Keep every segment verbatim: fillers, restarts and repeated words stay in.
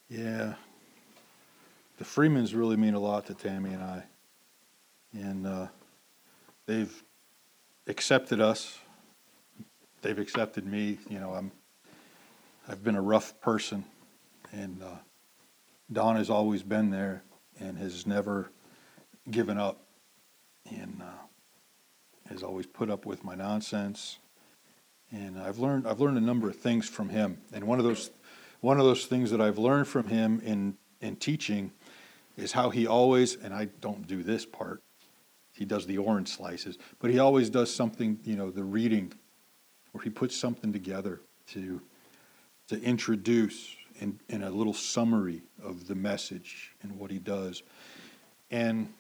Yeah, the Freemans really mean a lot to Tammy and I, and uh, they've accepted us. They've accepted me. You know, I'm I've been a rough person, and uh, Don has always been there and has never given up, and uh, has always put up with my nonsense. And I've learned I've learned a number of things from him. And one of those one of those things that I've learned from him in in teaching is how he always, and I don't do this part, he does the orange slices, but he always does something, you know, the reading, where he puts something together to to introduce in, in a little summary of the message and what he does. And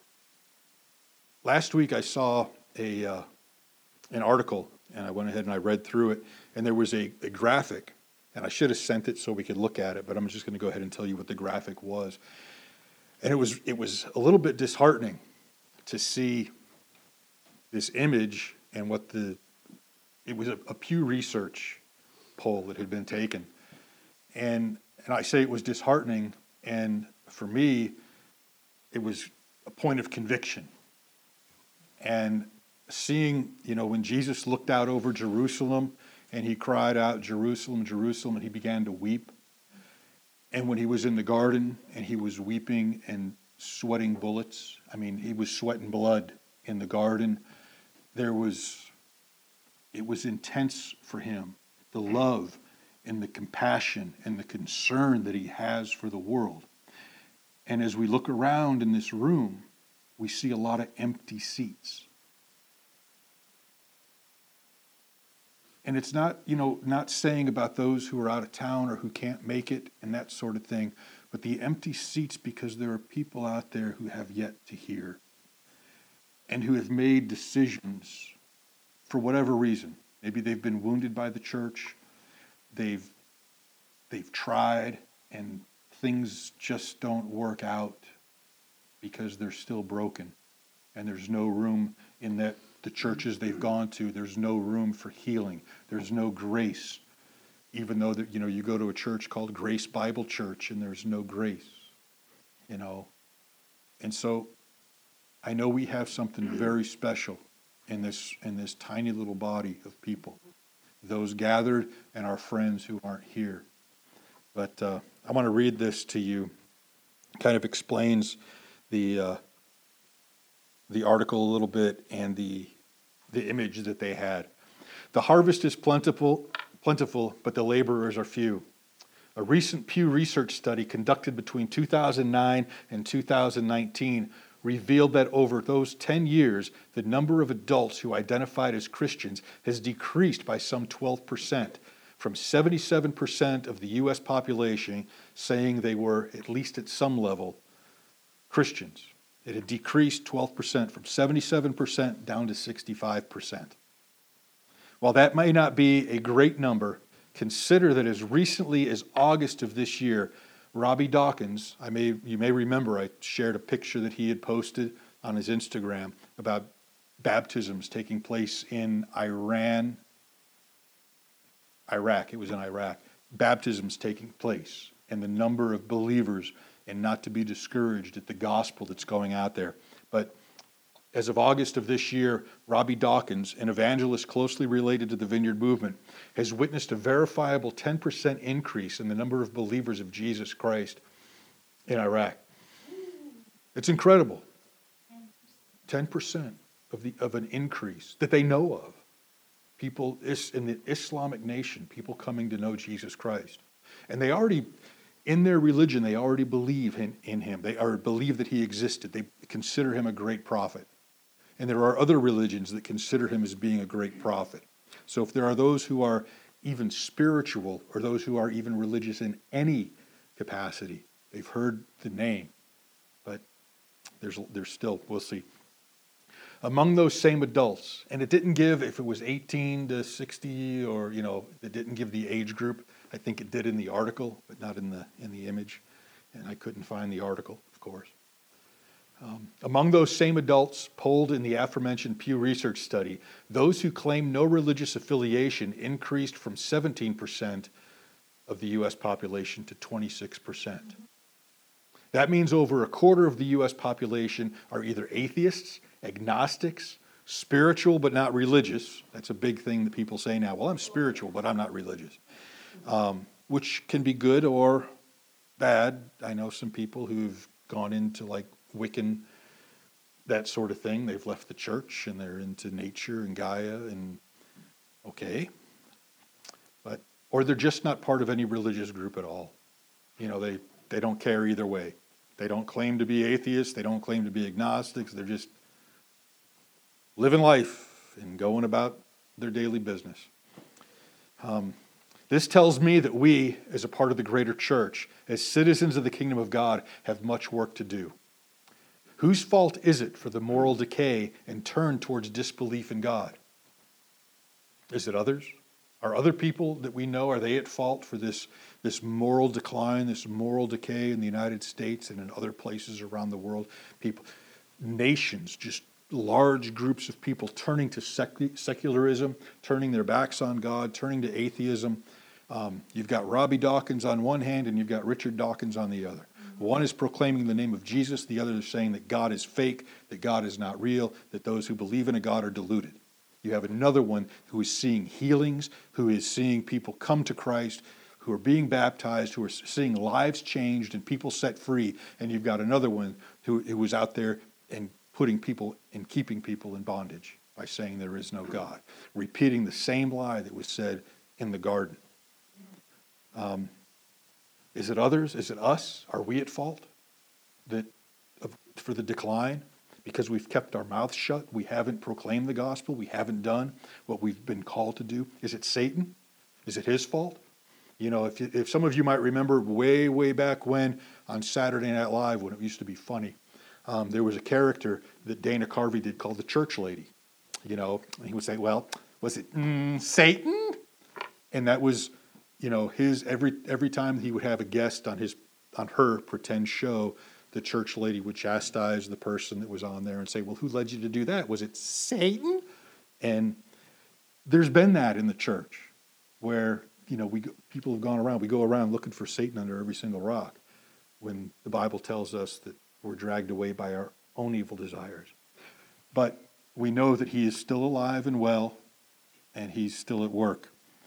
last week I saw a uh, an article, and I went ahead and I read through it, and there was a, a graphic, and I should have sent it so we could look at it, but I'm just going to go ahead and tell you what the graphic was. And it was it was a little bit disheartening to see this image and what the it was a, a Pew Research poll that had been taken, and and I say it was disheartening, and for me, it was a point of conviction. And seeing, you know, when Jesus looked out over Jerusalem and he cried out, "Jerusalem, Jerusalem," and he began to weep. And when he was in the garden and he was weeping and sweating bullets, I mean, he was sweating blood in the garden. There was, it was intense for him, the love and the compassion and the concern that he has for the world. And as we look around in this room, we see a lot of empty seats. And it's not, you know, not saying about those who are out of town or who can't make it and that sort of thing, but the empty seats because there are people out there who have yet to hear and who have made decisions for whatever reason. Maybe they've been wounded by the church. They've they've tried and things just don't work out because they're still broken. And there's no room in that the churches they've gone to, there's no room for healing. There's no grace. Even though that, you know, you go to a church called Grace Bible Church and there's no grace, you know. And so I know we have something very special in this in this tiny little body of people, those gathered and our friends who aren't here. But uh, I want to read this to you. It kind of explains the uh, the article a little bit and the the image that they had. The harvest is plentiful, plentiful, but the laborers are few. A recent Pew Research study conducted between two thousand nine and two thousand nineteen revealed that over those ten years, the number of adults who identified as Christians has decreased by some twelve percent, from seventy-seven percent of the U S population saying they were, at least at some level, Christians. It had decreased twelve percent, from seventy-seven percent down to sixty-five percent. While that may not be a great number, consider that as recently as August of this year, Robbie Dawkins, I may you may remember I shared a picture that he had posted on his Instagram about baptisms taking place in Iran, Iraq, it was in Iraq, baptisms taking place, and the number of believers, and not to be discouraged at the gospel that's going out there. But as of August of this year, Robbie Dawkins, an evangelist closely related to the Vineyard Movement, has witnessed a verifiable ten percent increase in the number of believers of Jesus Christ in Iraq. It's incredible. ten percent of the of an increase that they know of. People in the Islamic nation, people coming to know Jesus Christ. And they already, in their religion, they already believe in, in him. They are, believe that he existed. They consider him a great prophet. And there are other religions that consider him as being a great prophet. So if there are those who are even spiritual or those who are even religious in any capacity, they've heard the name. But there's there's still, we'll see. Among those same adults, and it didn't give if it was eighteen to sixty, or, you know, it didn't give the age group. I think it did in the article, but not in the in the image. And I couldn't find the article, of course. Um, among those same adults polled in the aforementioned Pew Research study, those who claim no religious affiliation increased from seventeen percent of the U S population to twenty-six percent. That means over a quarter of the U S population are either atheists, agnostics, spiritual but not religious. That's a big thing that people say now. Well, I'm spiritual, but I'm not religious. Um, which can be good or bad. I know some people who've gone into like Wiccan, that sort of thing. They've left the church and they're into nature and Gaia and okay. But or they're just not part of any religious group at all. You know, they, they don't care either way. They don't claim to be atheists. They don't claim to be agnostics. They're just living life and going about their daily business. Um, this tells me that we, as a part of the greater church, as citizens of the kingdom of God, have much work to do. Whose fault is it for the moral decay and turn towards disbelief in God? Is it others? Are other people that we know, are they at fault for this, this moral decline, this moral decay in the United States and in other places around the world? People, nations, just large groups of people turning to sec- secularism, turning their backs on God, turning to atheism. Um, you've got Robbie Dawkins on one hand and you've got Richard Dawkins on the other. One is proclaiming the name of Jesus. The other is saying that God is fake, that God is not real, that those who believe in a God are deluded. You have another one who is seeing healings, who is seeing people come to Christ, who are being baptized, who are seeing lives changed and people set free. And you've got another one who, who was out there and putting people and keeping people in bondage by saying there is no God, repeating the same lie that was said in the garden. Um, is it others? Is it us? Are we at fault that of, for the decline? Because we've kept our mouths shut, we haven't proclaimed the gospel, we haven't done what we've been called to do. Is it Satan? Is it his fault? You know, if, if some of you might remember way, way back when on Saturday Night Live, when it used to be funny, um, there was a character that Dana Carvey did called the Church Lady. You know, and he would say, well, was it mm, Satan? And that was, you know, his, every every time he would have a guest on his on her pretend show, the church lady would chastise the person that was on there and say, well, who led you to do that? Was it Satan? And there's been that in the church where, you know, we go, people have gone around, we go around looking for Satan under every single rock when the Bible tells us that we're dragged away by our own evil desires. But we know that he is still alive and well, and he's still at work.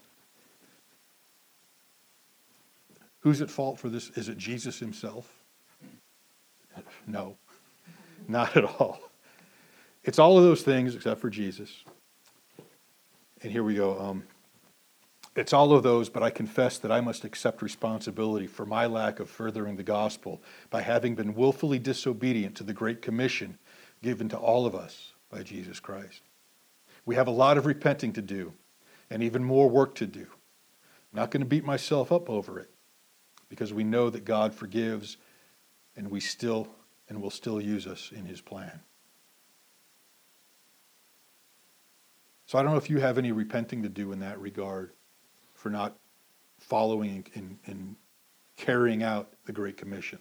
Who's at fault for this? Is it Jesus himself? No, not at all. It's all of those things except for Jesus. And here we go. Um, it's all of those, but I confess that I must accept responsibility for my lack of furthering the gospel by having been willfully disobedient to the Great Commission given to all of us by Jesus Christ. We have a lot of repenting to do and even more work to do. I'm not going to beat myself up over it because we know that God forgives and we still and will still use us in his plan. So I don't know if you have any repenting to do in that regard for not following and, and carrying out the Great Commission.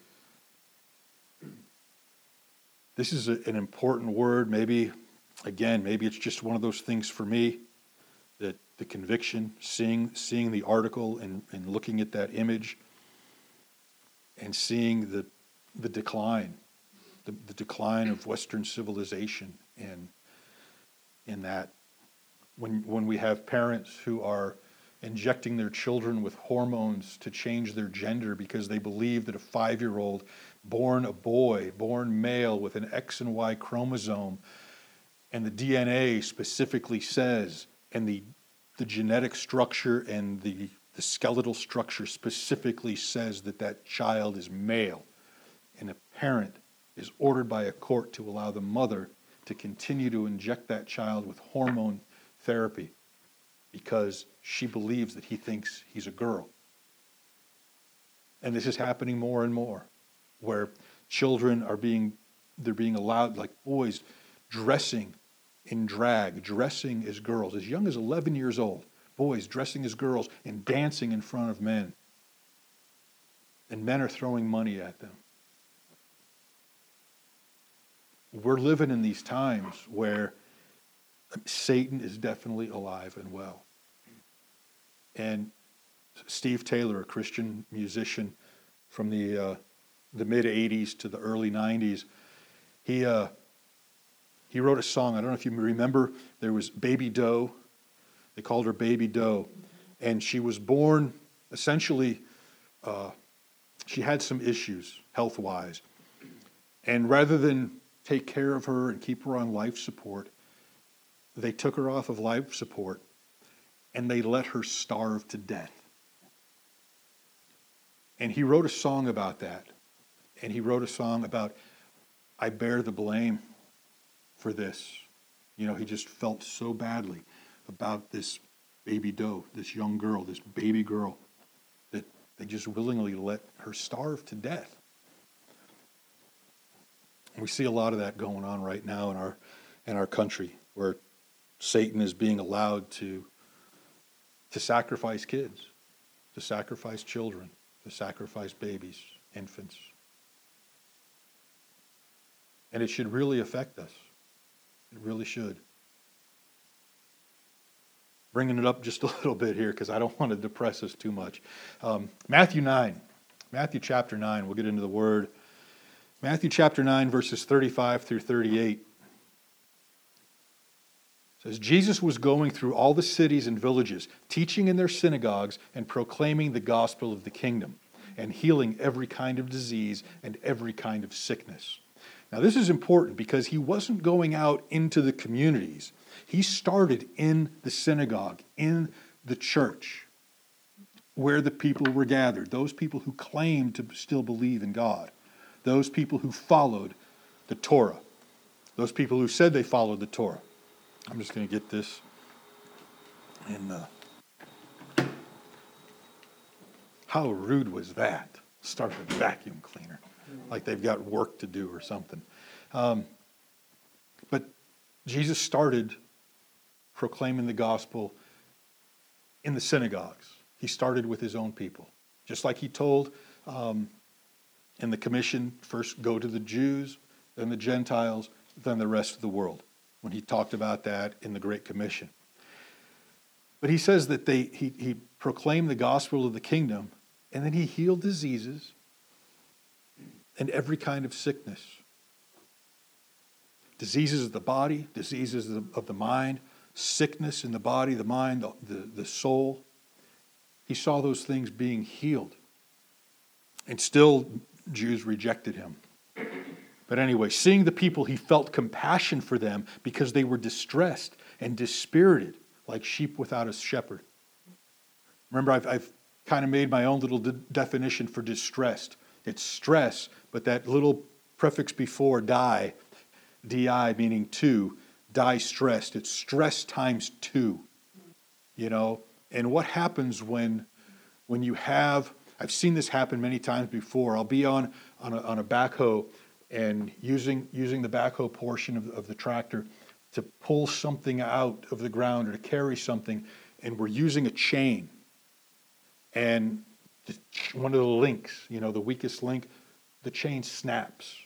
This is a, an important word. Maybe, again, maybe it's just one of those things for me that the conviction, seeing seeing the article and, and looking at that image and seeing the the decline, the, the decline of Western civilization, and in that when when we have parents who are injecting their children with hormones to change their gender because they believe that a five-year-old born a boy, born male with an X and Y chromosome, and the D N A specifically says, and the the genetic structure and the, the skeletal structure specifically says that that child is male. And a parent is ordered by a court to allow the mother to continue to inject that child with hormone therapy because she believes that he thinks he's a girl. And this is happening more and more, where children are being, they're being allowed, like boys, dressing in drag, dressing as girls, as young as eleven years old, boys dressing as girls and dancing in front of men. And men are throwing money at them. We're living in these times where Satan is definitely alive and well. And Steve Taylor, a Christian musician from the uh, the mid eighties to the early nineties, he uh, he wrote a song. I don't know if you remember. There was Baby Doe. They called her Baby Doe, and she was born essentially. Uh, she had some issues health-wise, and rather than take care of her and keep her on life support, they took her off of life support, and they let her starve to death. And he wrote a song about that. And he wrote a song about, I bear the blame for this. You know, he just felt so badly about this Baby Doe, this young girl, this baby girl, that they just willingly let her starve to death. And we see a lot of that going on right now in our in our country, where Satan is being allowed to to sacrifice kids, to sacrifice children, to sacrifice babies, infants. And it should really affect us. It really should. Bringing it up just a little bit here because I don't want to depress us too much. Um, Matthew nine. Matthew chapter nine. We'll get into the word. Matthew chapter nine, verses thirty-five through thirty-eight. It says, Jesus was going through all the cities and villages, teaching in their synagogues and proclaiming the gospel of the kingdom, and healing every kind of disease and every kind of sickness. Now, this is important because he wasn't going out into the communities. He started in the synagogue, in the church, where the people were gathered, those people who claimed to still believe in God, those people who followed the Torah, those people who said they followed the Torah. I'm just going to get this in. Uh, how rude was that? Start a vacuum cleaner, like they've got work to do or something. Um, but Jesus started proclaiming the gospel in the synagogues. He started with his own people. Just like he told um, in the commission, first go to the Jews, then the Gentiles, then the rest of the world, when he talked about that in the Great Commission. But he says that they he, he proclaimed the gospel of the kingdom, and then he healed diseases and every kind of sickness. Diseases of the body, diseases of the mind, sickness in the body, the mind, the, the, the soul. He saw those things being healed. And still, Jews rejected him. But anyway, seeing the people, he felt compassion for them because they were distressed and dispirited, like sheep without a shepherd. Remember, I've, I've kind of made my own little de- definition for distressed. It's stress, but that little prefix before die, di meaning two, die stressed. It's stress times two, you know. And what happens when when you have, I've seen this happen many times before. I'll be on on a, on a backhoe and using using the backhoe portion of, of the tractor to pull something out of the ground or to carry something, and we're using a chain. And the, one of the links, you know, the weakest link, the chain snaps.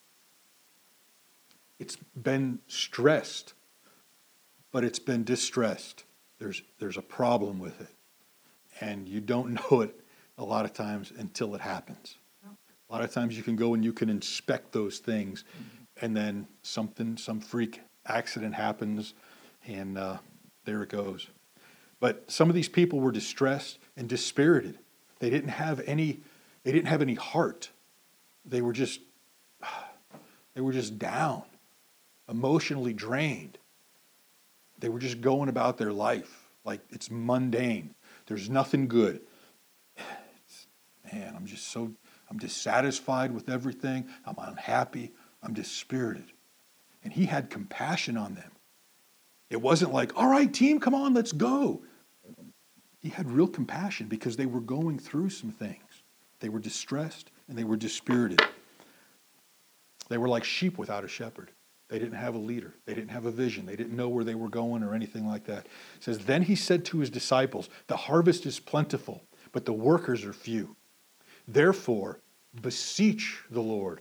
It's been stressed, but it's been distressed. There's there's a problem with it. And you don't know it a lot of times until it happens. A lot of times you can go and you can inspect those things, and then something, some freak accident happens, and uh, there it goes. But some of these people were distressed and dispirited. They didn't have any, they didn't have any heart. They were just, they were just down, emotionally drained. They were just going about their life like it's mundane. There's nothing good. It's, man, I'm just so, I'm dissatisfied with everything. I'm unhappy. I'm dispirited. And he had compassion on them. It wasn't like, all right, team, come on, let's go. He had real compassion because they were going through some things. They were distressed and they were dispirited. They were like sheep without a shepherd. They didn't have a leader. They didn't have a vision. They didn't know where they were going or anything like that. It says, then he said to his disciples, the harvest is plentiful, but the workers are few. Therefore, beseech the Lord.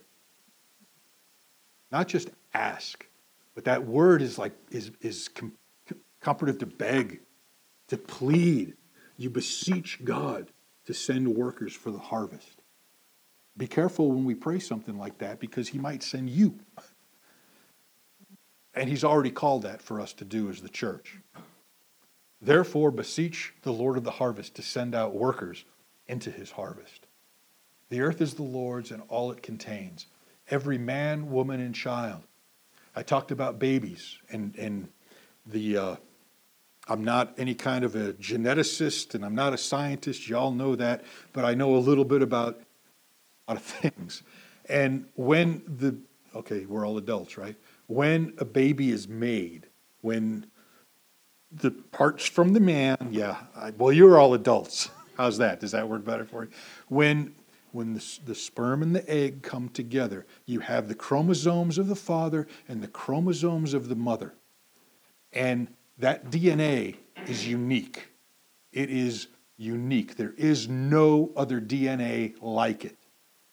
Not just ask, but that word is like is is com- comparative to beg, to plead, You beseech God to send workers for the harvest. Be careful when we pray something like that, because he might send you. And he's already called that for us to do as the church. Therefore, beseech the Lord of the harvest to send out workers into his harvest. The earth is the Lord's and all it contains, every man, woman, and child. I talked about babies, and, and the uh, I'm not any kind of a geneticist, and I'm not a scientist. You all know that, but I know a little bit about a lot of things. And when the, okay, we're all adults, right? When a baby is made, when the parts from the man, yeah, I, well, you're all adults. How's that? Does that work better for you? When when the, the sperm and the egg come together, you have the chromosomes of the father and the chromosomes of the mother. And that D N A is unique. It is unique. There is no other D N A like it.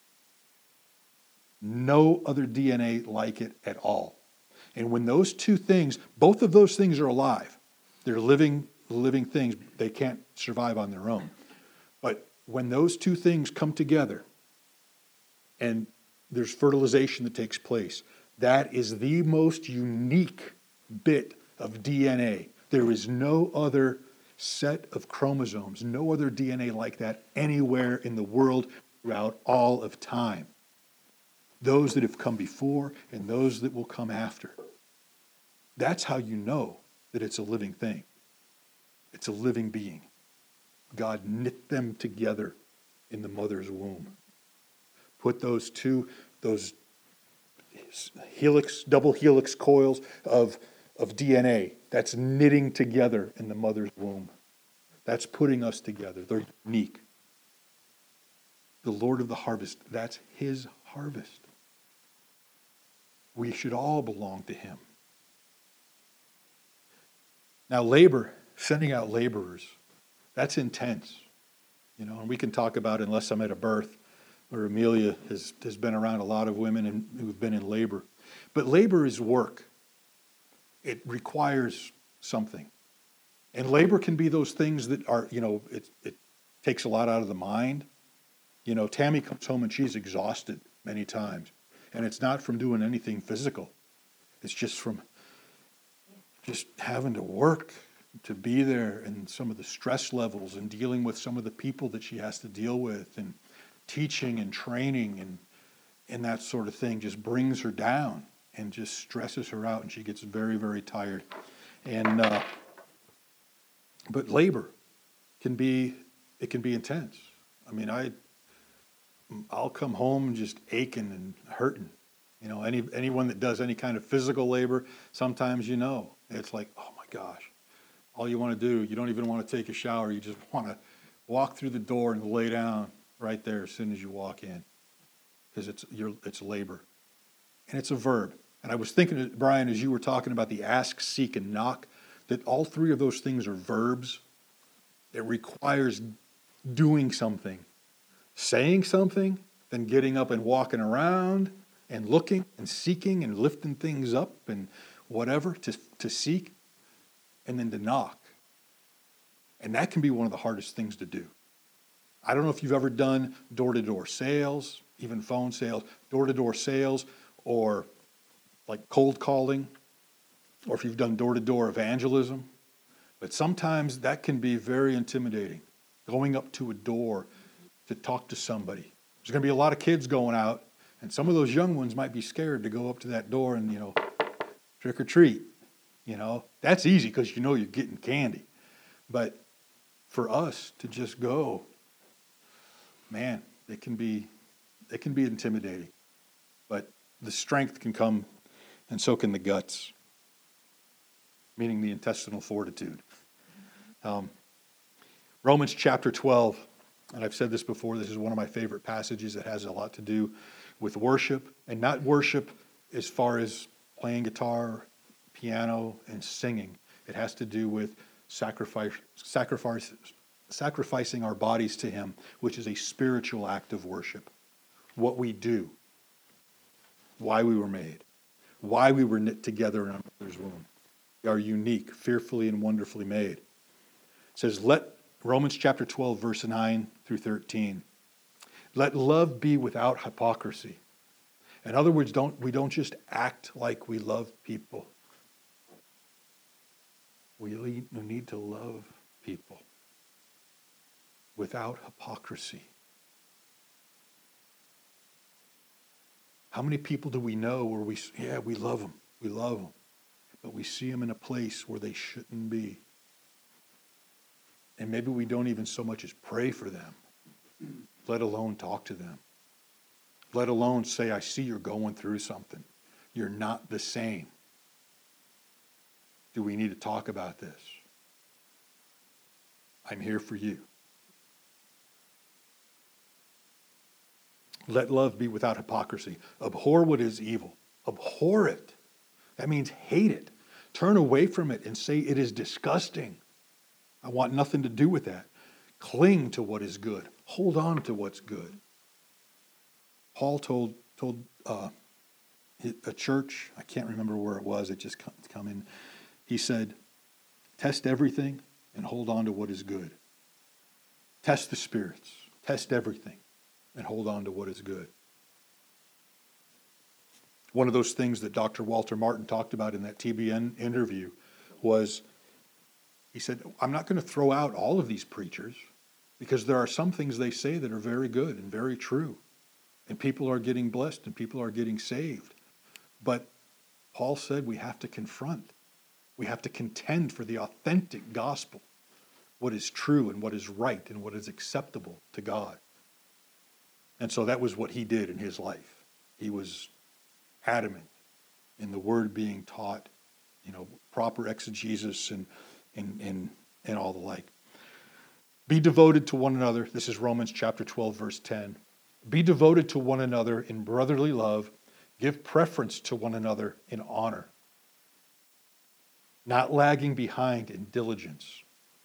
No other D N A like it at all. And when those two things, both of those things are alive. They're living, living things. They can't survive on their own. But when those two things come together and there's fertilization that takes place, that is the most unique bit of D N A. There is no other set of chromosomes, no other D N A like that anywhere in the world throughout all of time. Those that have come before and those that will come after. That's how you know that it's a living thing. It's a living being. God knit them together in the mother's womb. Put those two, those helix, double helix coils of, of D N A. That's knitting together in the mother's womb. That's putting us together. They're unique. The Lord of the harvest, that's his harvest. We should all belong to him. Now, labor, sending out laborers, that's intense. You know, and we can talk about, unless I'm at a birth, where Amelia has, has been around a lot of women and who've been in labor. But labor is work. It requires something. And labor can be those things that are, you know, it, it takes a lot out of the mind. You know, Tammy comes home and she's exhausted many times. And it's not from doing anything physical. It's just from just having to work, to be there, and some of the stress levels and dealing with some of the people that she has to deal with, and teaching and training and, and that sort of thing just brings her down and just stresses her out, and she gets very, very tired. And uh, but labor can be, it can be intense. I mean, I, I'll come home just aching and hurting. You know, any anyone that does any kind of physical labor, sometimes you know, it's like, oh my gosh, all you want to do, you don't even want to take a shower. You just want to walk through the door and lay down right there as soon as you walk in, because it's you're, it's labor, and it's a verb. And I was thinking, Brian, as you were talking about the ask, seek, and knock, that all three of those things are verbs. It requires doing something, saying something, then getting up and walking around and looking and seeking and lifting things up and whatever to, to seek, and then to knock. And that can be one of the hardest things to do. I don't know if you've ever done door-to-door sales, even phone sales, door-to-door sales, or like cold calling, or if you've done door-to-door evangelism. But sometimes that can be very intimidating, going up to a door to talk to somebody. There's going to be a lot of kids going out, and some of those young ones might be scared to go up to that door and, you know, trick or treat. You know, that's easy because you know you're getting candy. But for us to just go, man, it can be, it can be intimidating. But the strength can come, and so can the guts, meaning the intestinal fortitude. Um, Romans chapter twelve, and I've said this before, this is one of my favorite passages. It has a lot to do with worship, and not worship as far as playing guitar, piano, and singing. It has to do with sacrifice, sacrifice, sacrificing our bodies to him, which is a spiritual act of worship. What we do, why we were made, why we were knit together in our mother's womb. We are unique, fearfully and wonderfully made. It says, let Romans chapter twelve, verse nine through thirteen. Let love be without hypocrisy. In other words, don't we don't just act like we love people. We need to love people without hypocrisy. How many people do we know where we, yeah, we love them, we love them, but we see them in a place where they shouldn't be. And maybe we don't even so much as pray for them, let alone talk to them. Let alone say, I see you're going through something. You're not the same. Do we need to talk about this? I'm here for you. Let love be without hypocrisy. Abhor what is evil. Abhor it. That means hate it. Turn away from it and say it is disgusting. I want nothing to do with that. Cling to what is good. Hold on to what's good. Paul told told uh, a church, I can't remember where it was, it just come, come in. He said, test everything and hold on to what is good. Test the spirits. Test everything and hold on to what is good. One of those things that Doctor Walter Martin talked about in that T B N interview was, he said, I'm not going to throw out all of these preachers because there are some things they say that are very good and very true. And people are getting blessed and people are getting saved. But Paul said we have to confront. We have to contend for the authentic gospel. What is true and what is right and what is acceptable to God. And so that was what he did in his life. He was adamant in the word being taught, you know, proper exegesis and and and, and all the like. Be devoted to one another. This is Romans chapter twelve, verse ten. Be devoted to one another in brotherly love. Give preference to one another in honor. Not lagging behind in diligence.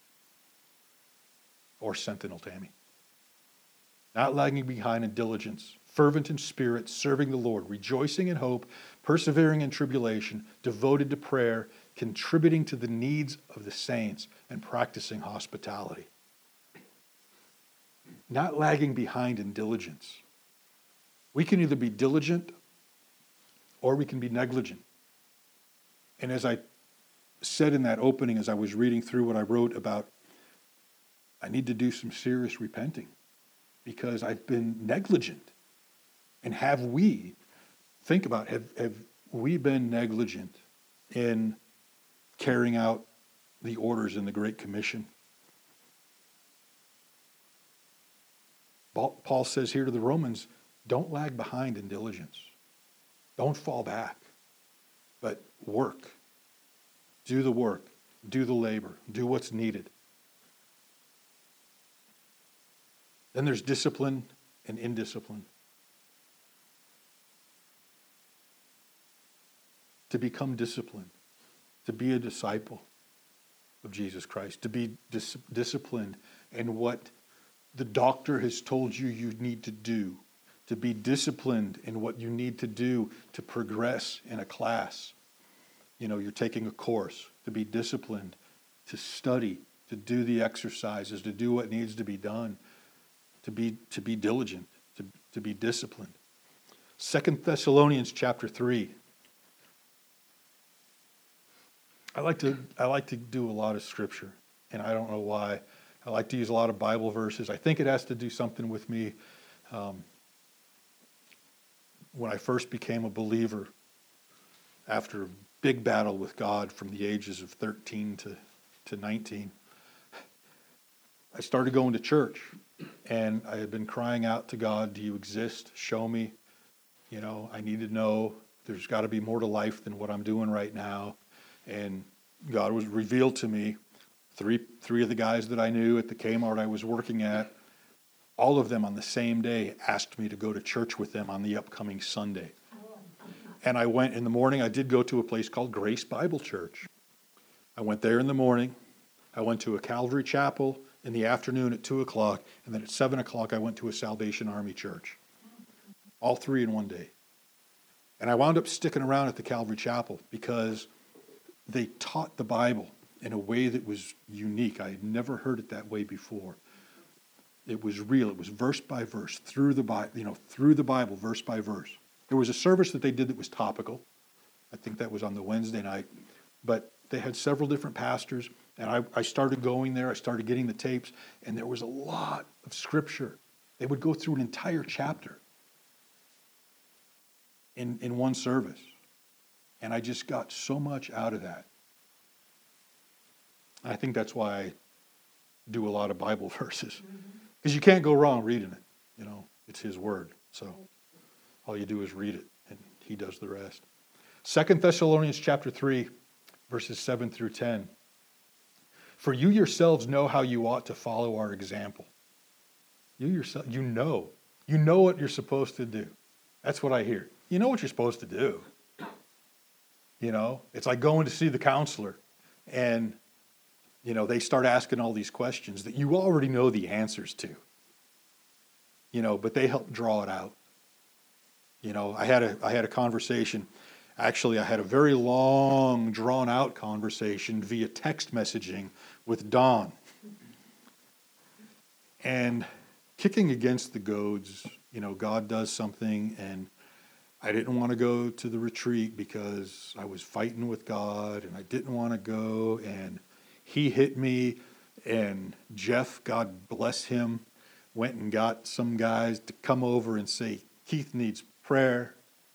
Or Sentinel Tammy. Not lagging behind in diligence. Fervent in spirit, serving the Lord. Rejoicing in hope. Persevering in tribulation. Devoted to prayer. Contributing to the needs of the saints. And practicing hospitality. Not lagging behind in diligence. We can either be diligent or we can be negligent. And as I said in that opening, as I was reading through what I wrote about, I need to do some serious repenting because I've been negligent. And have we, think about, have, have we been negligent in carrying out the orders in the Great Commission? Paul says here to the Romans, don't lag behind in diligence. Don't fall back, but work. Do the work. Do the labor. Do what's needed. Then there's discipline and indiscipline. To become disciplined, to be a disciple of Jesus Christ, to be dis- disciplined in what the doctor has told you you need to do, to be disciplined in what you need to do to progress in a class. You know, you're taking a course, to be disciplined, to study, to do the exercises, to do what needs to be done, to be to be diligent, to, to be disciplined. Second Thessalonians chapter three. I like to I like to do a lot of scripture, and I don't know why. I like to use a lot of Bible verses. I think it has to do something with me. Um, when I first became a believer, after a big battle with God from the ages of thirteen to, to nineteen, I started going to church, and I had been crying out to God, do you exist? Show me. You know, I need to know. There's got to be more to life than what I'm doing right now. And God was revealed to me. Three three of the guys that I knew at the Kmart I was working at, all of them on the same day asked me to go to church with them on the upcoming Sunday. And I went in the morning. I did go to a place called Grace Bible Church. I went there in the morning. I went to a Calvary Chapel in the afternoon at two o'clock. And then at seven o'clock, I went to a Salvation Army church. All three in one day. And I wound up sticking around at the Calvary Chapel because they taught the Bible in a way that was unique. I had never heard it that way before. It was real. It was verse by verse, through the Bible, you know, through the Bible, verse by verse. There was a service that they did that was topical. I think that was on the Wednesday night. But they had several different pastors, and I, I started going there. I started getting the tapes, and there was a lot of scripture. They would go through an entire chapter in, in one service. And I just got so much out of that. I think that's why I do a lot of Bible verses. Because you can't go wrong reading it. You know, it's his word. So all you do is read it, and he does the rest. Second Thessalonians chapter three, verses seven through ten. For you yourselves know how you ought to follow our example. You yourself, you know. You know what you're supposed to do. That's what I hear. You know what you're supposed to do. You know, it's like going to see the counselor, and you know, they start asking all these questions that you already know the answers to. You know, but they help draw it out. You know, I had a I had a conversation. Actually, I had a very long, drawn out conversation via text messaging with Don. And kicking against the goads, you know, God does something, and I didn't want to go to the retreat because I was fighting with God, and I didn't want to go, and he hit me, and Jeff, God bless him, went and got some guys to come over and say, Keith needs prayer.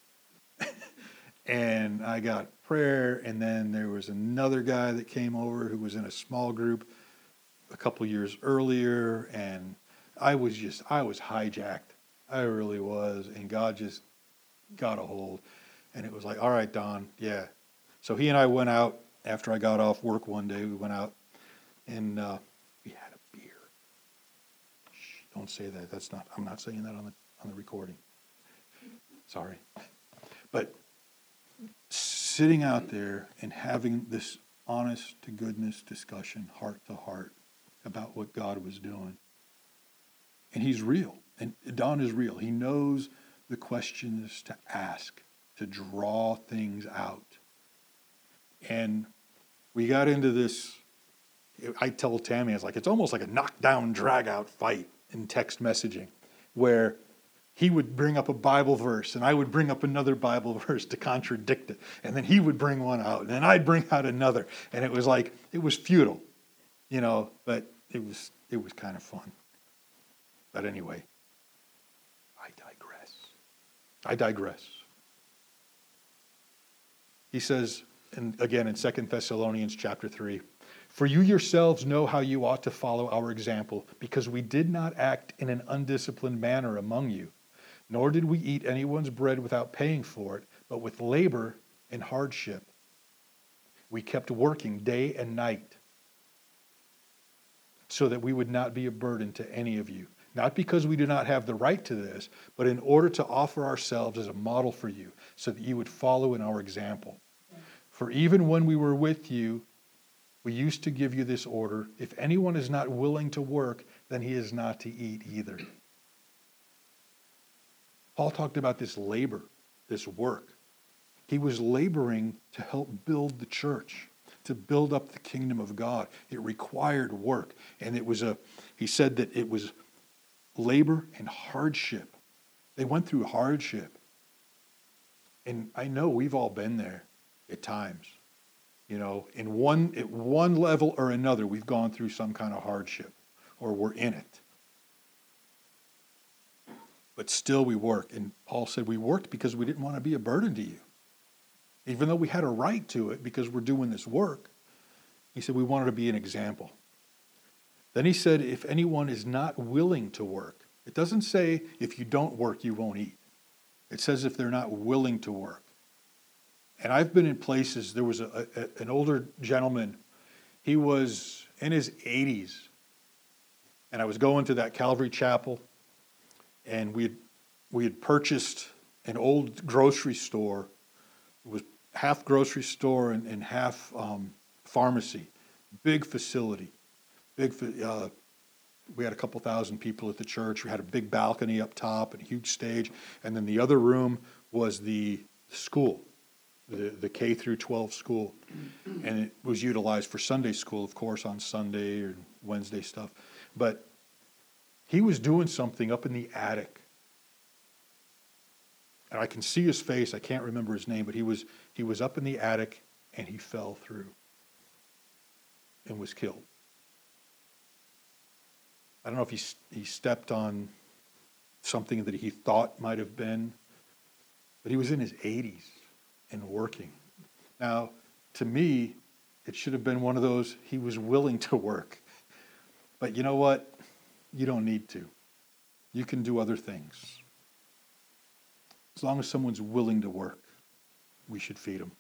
And I got prayer, and then there was another guy that came over who was in a small group a couple years earlier, and I was just, I was hijacked. I really was, and God just got a hold. And it was like, all right, Don, yeah. So he and I went out after I got off work one day. We went out, and uh, we had a beer. Shh, don't say that. That's not, I'm not saying that on the on the recording. Sorry. But sitting out there and having this honest to goodness discussion, heart to heart, about what God was doing. And he's real. And Don is real. He knows the questions to ask, to draw things out. And we got into this, I tell Tammy, it's like, it's almost like a knockdown, drag out fight in text messaging, where he would bring up a Bible verse, and I would bring up another Bible verse to contradict it. And then he would bring one out, and then I'd bring out another. And it was like, it was futile, you know, but it was it was kind of fun. But anyway, I digress. I digress. He says, and again in Second Thessalonians chapter three, for you yourselves know how you ought to follow our example, because we did not act in an undisciplined manner among you, nor did we eat anyone's bread without paying for it, but with labor and hardship. We kept working day and night so that we would not be a burden to any of you. Not because we do not have the right to this, but in order to offer ourselves as a model for you, so that you would follow in our example. For even when we were with you, we used to give you this order: if anyone is not willing to work, then he is not to eat either. Paul talked about this labor, this work. He was laboring to help build the church, to build up the kingdom of God. It required work. And it was a, he said that it was labor and hardship. They went through hardship. And I know we've all been there at times. You know, in one, at one level or another, we've gone through some kind of hardship, or we're in it. But still we work. And Paul said we worked because we didn't want to be a burden to you. Even though we had a right to it because we're doing this work, he said we wanted to be an example. Then he said, if anyone is not willing to work, it doesn't say if you don't work, you won't eat. It says if they're not willing to work. And I've been in places, there was a, a, an older gentleman, he was in his eighties, and I was going to that Calvary Chapel, and we had, we had purchased an old grocery store. It was half grocery store and, and half um, pharmacy. Big facility. Big. Uh, we had a couple thousand people at the church. We had a big balcony up top and a huge stage. And then the other room was the school, the, the K through twelve school. And it was utilized for Sunday school, of course, on Sunday or Wednesday stuff. But he was doing something up in the attic. And I can see his face. I can't remember his name, but he was he was up in the attic and he fell through and was killed. I don't know if he he stepped on something that he thought might have been, but he was in his eighties and working. Now, to me, it should have been one of those, he was willing to work. But you know what? You don't need to. You can do other things. As long as someone's willing to work, we should feed them.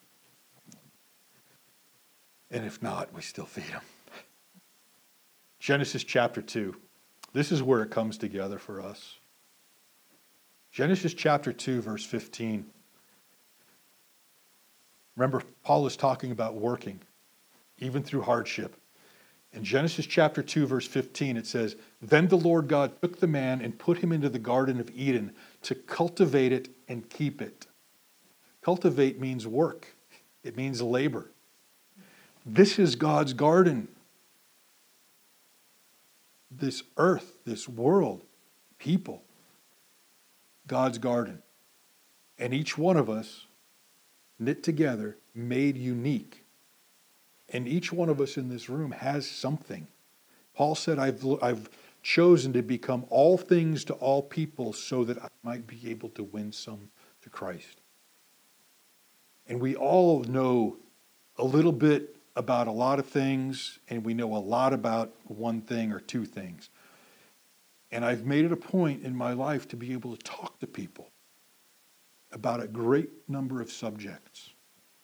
And if not, we still feed them. Genesis chapter two. This is where it comes together for us. Genesis chapter two, verse fifteen. Remember, Paul is talking about working, even through hardship. In Genesis chapter two, verse fifteen, it says, "Then the Lord God took the man and put him into the Garden of Eden to cultivate it and keep it." Cultivate means work. It means labor. This is God's garden. This earth, this world, people, God's garden. And each one of us, knit together, made unique. And each one of us in this room has something. Paul said, I've, I've chosen to become all things to all people so that I might be able to win some to Christ. And we all know a little bit about a lot of things, and we know a lot about one thing or two things. And I've made it a point in my life to be able to talk to people about a great number of subjects.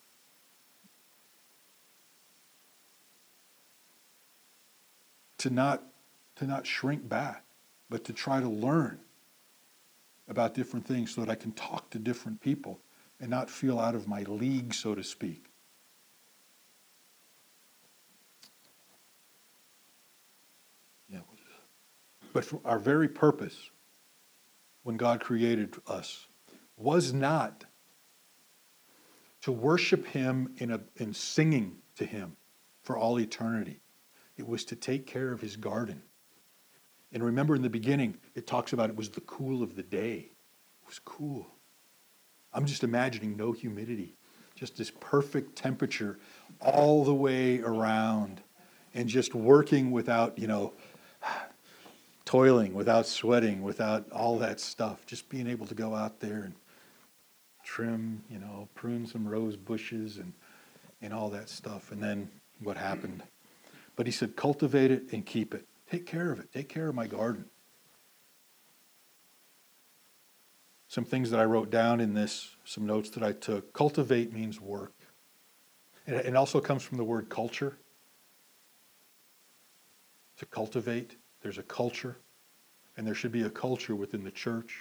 To not, to not shrink back, but to try to learn about different things so that I can talk to different people and not feel out of my league, so to speak. Yeah. But for our very purpose, when God created us, was not to worship him in, a, in singing to him for all eternity. It was to take care of his garden. And remember in the beginning, it talks about it was the cool of the day. It was cool. I'm just imagining no humidity. Just this perfect temperature all the way around. And just working without, you know, toiling, without sweating, without all that stuff. Just being able to go out there and trim, you know, prune some rose bushes and, and all that stuff. And then what happened? But he said, cultivate it and keep it. Take care of it. Take care of my garden. Some things that I wrote down in this, some notes that I took. Cultivate means work. And it also comes from the word culture. To cultivate, there's a culture. And there should be a culture within the church.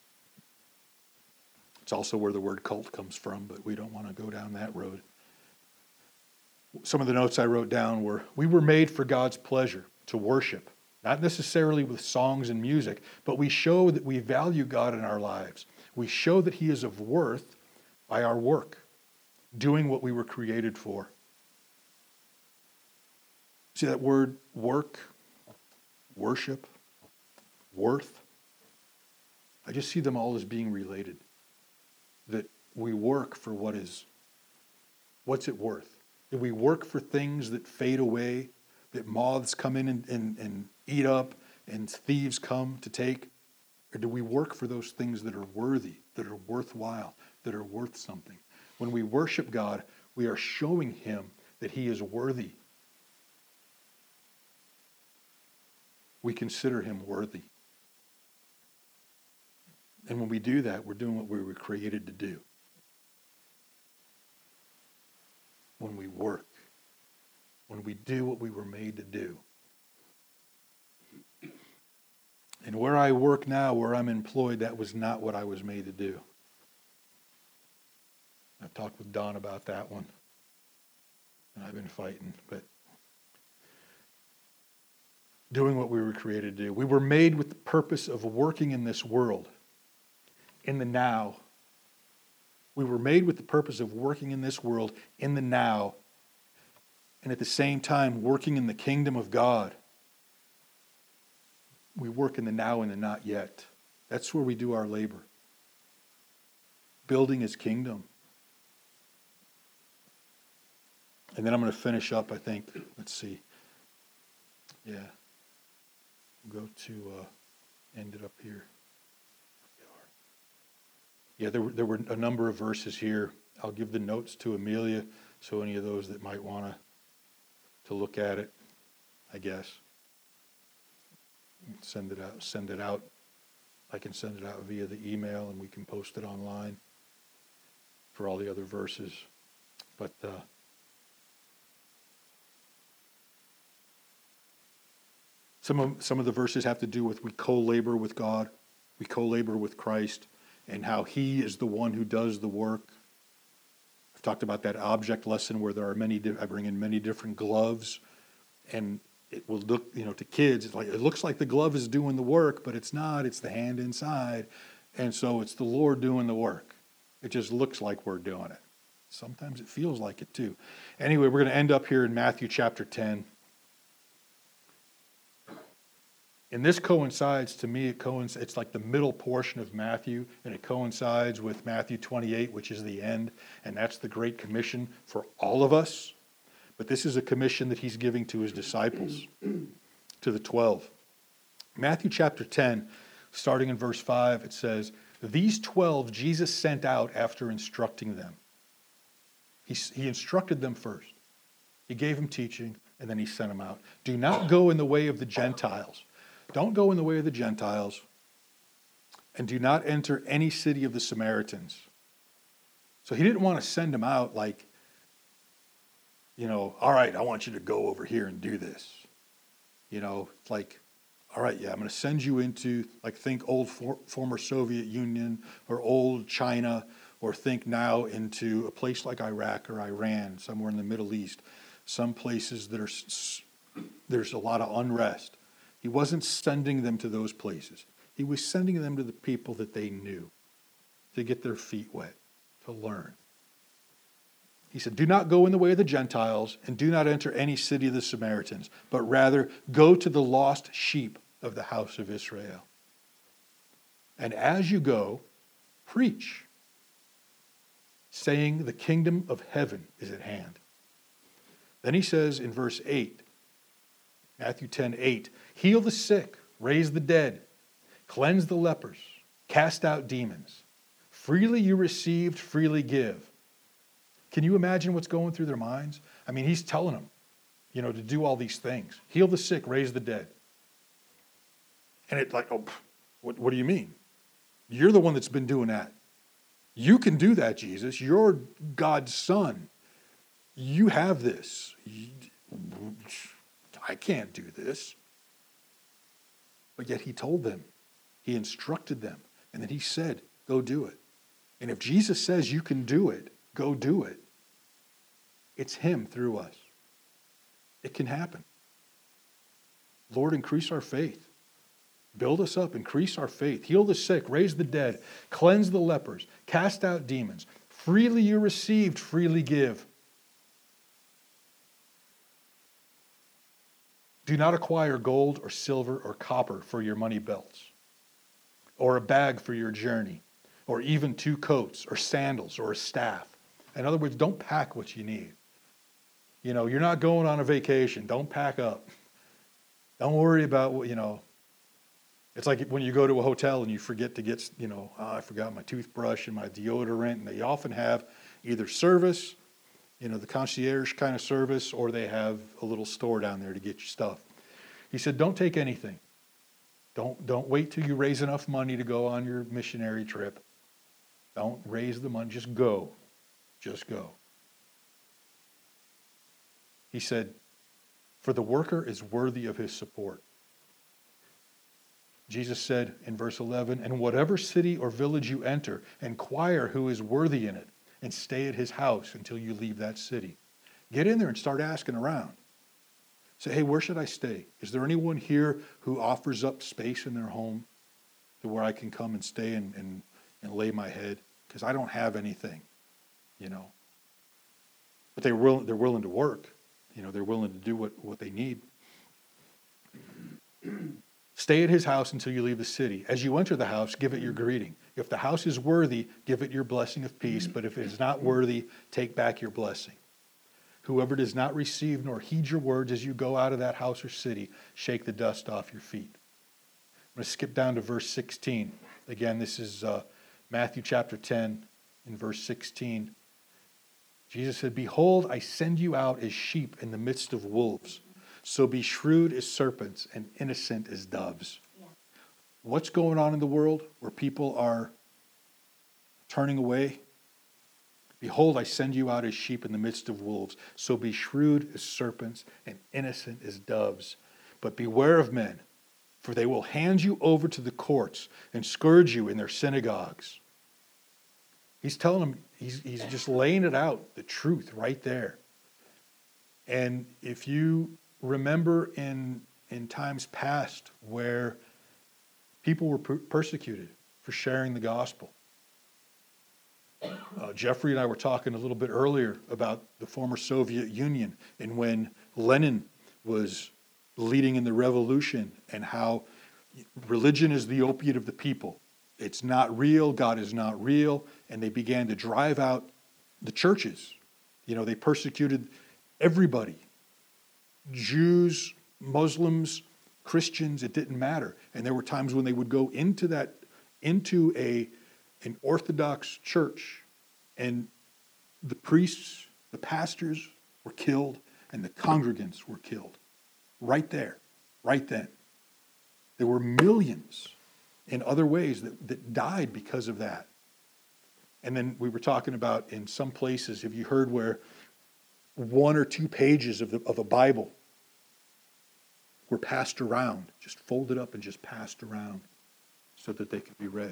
It's also where the word cult comes from, but we don't want to go down that road. Some of the notes I wrote down were, we were made for God's pleasure, to worship. Not necessarily with songs and music, but we show that we value God in our lives. We show that he is of worth by our work, doing what we were created for. See that word work, worship, worth? I just see them all as being related. That we work for what is, what's it worth? Do we work for things that fade away, that moths come in and, and, and eat up, and thieves come to take? Or do we work for those things that are worthy, that are worthwhile, that are worth something? When we worship God, we are showing him that he is worthy. We consider him worthy. And when we do that, we're doing what we were created to do. When we work, when we do what we were made to do. And where I work now, where I'm employed, that was not what I was made to do. I've talked with Don about that one. And I've been fighting, but doing what we were created to do. We were made with the purpose of working in this world, in the now, We were made with the purpose of working in this world in the now, and at the same time working in the kingdom of God. We work in the now and the not yet. That's where we do our labor. Building his kingdom. And then I'm going to finish up, I think. Let's see. Yeah. We'll go to, uh, end it up here. Yeah, there were, there were a number of verses here. I'll give the notes to Amelia, so any of those that might want to to look at it, I guess. Send it out. Send it out. I can send it out via the email, and we can post it online for all the other verses. But uh, some of some of the verses have to do with we co-labor with God, we co-labor with Christ, and how He is the one who does the work. I've talked about that object lesson where there are many. I bring in many different gloves, and it will look, you know, to kids, it's like it looks like the glove is doing the work, but it's not. It's the hand inside, and so it's the Lord doing the work. It just looks like we're doing it. Sometimes it feels like it too. Anyway, we're going to end up here in Matthew chapter ten. And this coincides, to me, it coincides, it's like the middle portion of Matthew, and it coincides with Matthew twenty-eight, which is the end, and that's the Great Commission for all of us. But this is a commission that he's giving to his disciples, to the twelve. Matthew chapter ten, starting in verse five, it says, "These twelve Jesus sent out after instructing them." He, he instructed them first. He gave them teaching, and then he sent them out. "Do not go in the way of the Gentiles." Don't go in the way of the Gentiles, and do not enter any city of the Samaritans. So he didn't want to send them out like, you know, all right, I want you to go over here and do this. You know, it's like, all right, yeah, I'm going to send you into, like, think old for, former Soviet Union or old China, or think now into a place like Iraq or Iran, somewhere in the Middle East, some places that are, there's a lot of unrest. He wasn't sending them to those places. He was sending them to the people that they knew, to get their feet wet, to learn. He said, "Do not go in the way of the Gentiles, and do not enter any city of the Samaritans, but rather go to the lost sheep of the house of Israel. And as you go, preach, saying the kingdom of heaven is at hand." Then he says in verse eight, Matthew ten eight, "Heal the sick, raise the dead, cleanse the lepers, cast out demons. Freely you received, freely give." Can you imagine what's going through their minds? I mean, he's telling them, you know, to do all these things. Heal the sick, raise the dead. And it's like, oh, what, what do you mean? You're the one that's been doing that. You can do that, Jesus. You're God's son. You have this. I can't do this. But yet he told them. He instructed them. And then he said, go do it. And if Jesus says you can do it, go do it. It's him through us. It can happen. Lord, increase our faith. Build us up, increase our faith. Heal the sick, raise the dead, cleanse the lepers, cast out demons. Freely you received, freely give. Do not acquire gold or silver or copper for your money belts, or a bag for your journey, or even two coats or sandals or a staff. In other words, don't pack what you need. You know, you're not going on a vacation. Don't pack up. Don't worry about what, you know. It's like when you go to a hotel and you forget to get, you know, oh, I forgot my toothbrush and my deodorant. And they often have either service, you know, the concierge kind of service, or they have a little store down there to get your stuff. He said, don't take anything. Don't, don't wait till you raise enough money to go on your missionary trip. Don't raise the money. Just go. Just go. He said, for the worker is worthy of his support. Jesus said in verse eleven, and whatever city or village you enter, inquire who is worthy in it, and stay at his house until you leave that city. Get in there and start asking around. Say, hey, where should I stay? Is there anyone here who offers up space in their home to where I can come and stay and, and, and lay my head? Because I don't have anything. you know. But they're willing, they're willing to work. You know, they're willing to do what, what they need. Stay at his house until you leave the city. As you enter the house, give it your greeting. If the house is worthy, give it your blessing of peace. But if it is not worthy, take back your blessing. Whoever does not receive nor heed your words as you go out of that house or city, shake the dust off your feet. I'm going to skip down to verse sixteen. Again, this is uh, Matthew chapter ten in verse sixteen. Jesus said, "Behold, I send you out as sheep in the midst of wolves. So be shrewd as serpents and innocent as doves." Yeah. What's going on in the world where people are turning away? Behold, I send you out as sheep in the midst of wolves. So be shrewd as serpents and innocent as doves. But beware of men, for they will hand you over to the courts and scourge you in their synagogues. He's telling them, he's, he's just laying it out, the truth right there. And if you remember in, in times past where people were per- persecuted for sharing the gospel. Uh, Jeffrey and I were talking a little bit earlier about the former Soviet Union and when Lenin was leading in the revolution and how religion is the opiate of the people. It's not real. God is not real. And they began to drive out the churches. You know, they persecuted everybody. Jews, Muslims, Christians, it didn't matter. And there were times when they would go into that, into a, an Orthodox church, and the priests, the pastors were killed, and the congregants were killed. Right there, right then. There were millions in other ways that, that died because of that. And then we were talking about in some places, have you heard where one or two pages of, the, of a Bible were passed around, just folded up and just passed around so that they could be read?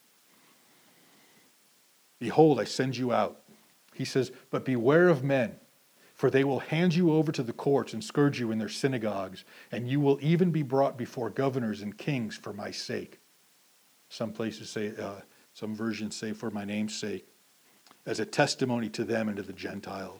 Behold, I send you out. He says, but beware of men, for they will hand you over to the courts and scourge you in their synagogues, and you will even be brought before governors and kings for my sake. Some places say, uh, some versions say, for my name's sake, as a testimony to them and to the Gentiles.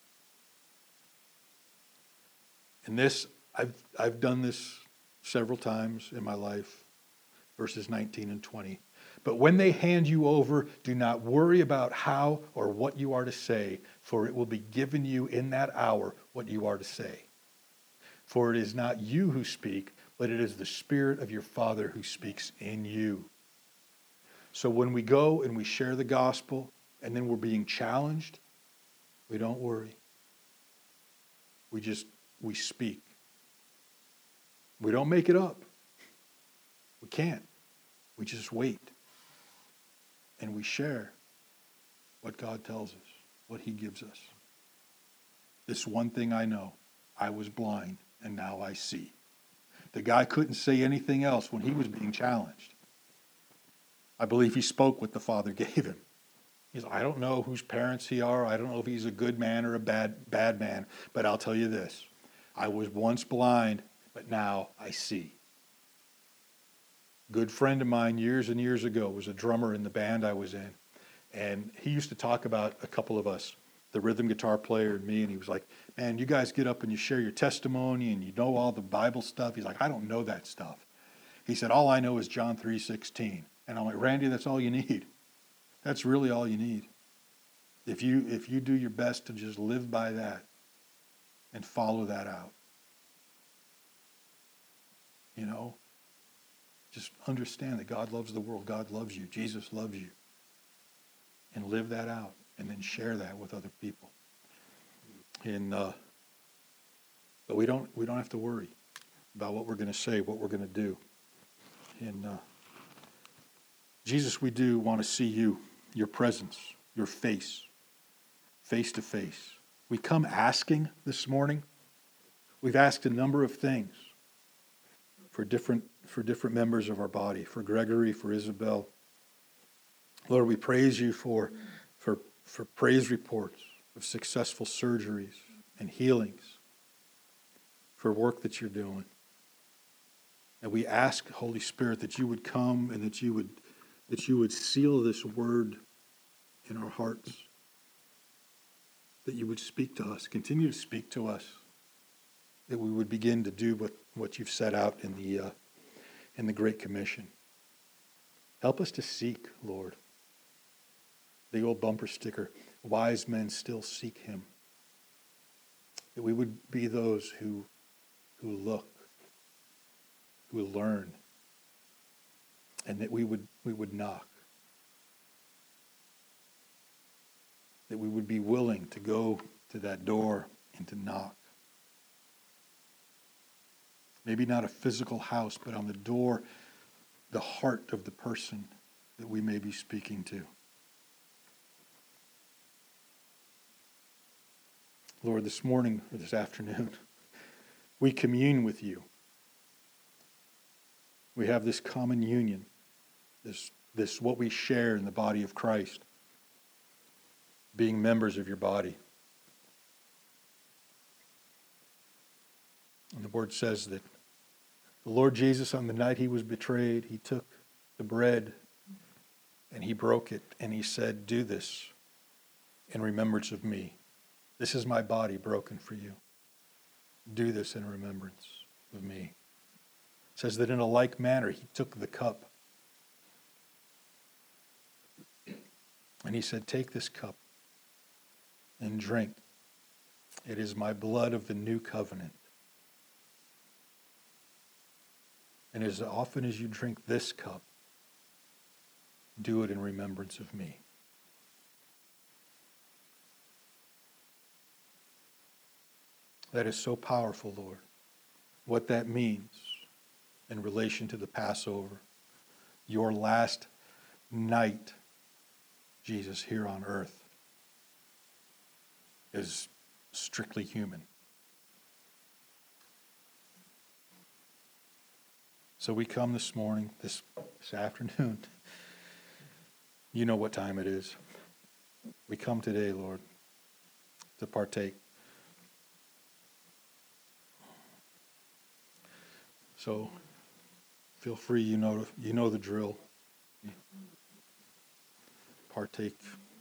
And this, I've I've done this several times in my life, verses nineteen and twenty. But when they hand you over, do not worry about how or what you are to say, for it will be given you in that hour what you are to say. For it is not you who speak, but it is the Spirit of your Father who speaks in you. So when we go and we share the gospel and then we're being challenged, we don't worry. We just, we speak. We don't make it up. We can't. We just wait. And we share what God tells us, what he gives us. This one thing I know, I was blind and now I see. The guy couldn't say anything else when he was being challenged. I believe he spoke what the Father gave him. He's like, I don't know whose parents he are. I don't know if he's a good man or a bad bad man. But I'll tell you this. I was once blind, but now I see. Good friend of mine years and years ago was a drummer in the band I was in. And he used to talk about a couple of us, the rhythm guitar player and me. And he was like, man, you guys get up and you share your testimony and you know all the Bible stuff. He's like, I don't know that stuff. He said, all I know is John three sixteen. And I'm like, Randy, that's all you need. That's really all you need. If you if you do your best to just live by that and follow that out. You know, just understand that God loves the world. God loves you. Jesus loves you. And live that out and then share that with other people. And uh, but we don't we don't have to worry about what we're going to say, what we're going to do. And uh, Jesus, we do want to see you, your presence, your face, face to face. We come asking this morning. We've asked a number of things for different for different members of our body, for Gregory, for Isabel. Lord, we praise you for for for praise reports of successful surgeries and healings, for work that you're doing. And we ask, Holy Spirit, that you would come and that you would that you would seal this word in our hearts. that you would speak to us, continue to speak to us, that we would begin to do what, what you've set out in the, uh, in the Great Commission. Help us to seek, Lord. The old bumper sticker, wise men still seek him. That we would be those who, who look, who learn, and that we would, we would knock. That we would be willing to go to that door and to knock. Maybe not a physical house, but on the door, the heart of the person that we may be speaking to. Lord, this morning or this afternoon, we commune with you. We have this common union, this, this what we share in the body of Christ, being members of your body. And the word says that the Lord Jesus, on the night he was betrayed, he took the bread and he broke it and he said, do this in remembrance of me. This is my body broken for you. Do this in remembrance of me. It says that in a like manner he took the cup and he said, take this cup and drink. It is my blood of the new covenant. And as often as you drink this cup, do it in remembrance of me. That is so powerful, Lord. What that means in relation to the Passover. Your last night, Jesus, here on earth is strictly human. So we come this morning, this, this afternoon. You know what time it is. We come today, Lord, to partake. So feel free, you know, you know the drill. Partake